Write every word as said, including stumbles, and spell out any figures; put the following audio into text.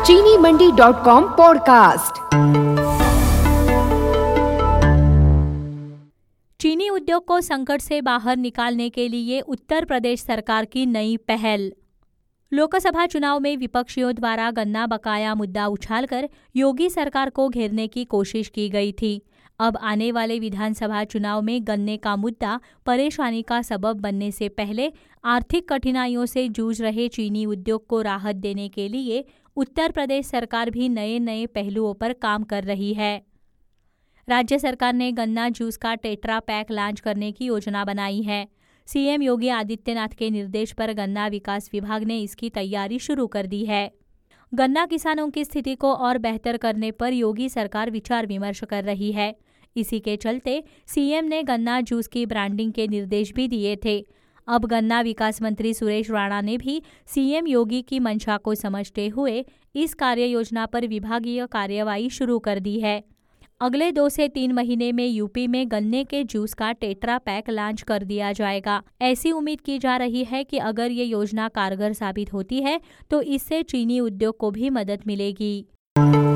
चीनी मंडी dot com podcast. चीनी उद्योग को संकट से बाहर निकालने के लिए उत्तर प्रदेश सरकार की नई पहल। लोकसभा चुनाव में विपक्षियों द्वारा गन्ना बकाया मुद्दा उछालकर योगी सरकार को घेरने की कोशिश की गई थी। अब आने वाले विधानसभा चुनाव में गन्ने का मुद्दा परेशानी का सबब बनने से पहले आर्थिक कठिनाइयों से जूझ रहे चीनी उद्योग को राहत देने के लिए उत्तर प्रदेश सरकार भी नए नए पहलुओं पर काम कर रही है। राज्य सरकार ने गन्ना जूस का टेट्रा पैक लॉन्च करने की योजना बनाई है। सीएम योगी आदित्यनाथ के निर्देश पर गन्ना विकास विभाग ने इसकी तैयारी शुरू कर दी है। गन्ना किसानों की स्थिति को और बेहतर करने पर योगी सरकार विचार विमर्श कर रही है। इसी के चलते सीएम ने गन्ना जूस की ब्रांडिंग के निर्देश भी दिए थे। अब गन्ना विकास मंत्री सुरेश राणा ने भी सीएम योगी की मंशा को समझते हुए इस कार्य योजना पर विभागीय कार्यवाही शुरू कर दी है। अगले दो से तीन महीने में यूपी में गन्ने के जूस का टेट्रा पैक लॉन्च कर दिया जाएगा। ऐसी उम्मीद की जा रही है कि अगर ये योजना कारगर साबित होती है तो इससे चीनी उद्योग को भी मदद मिलेगी।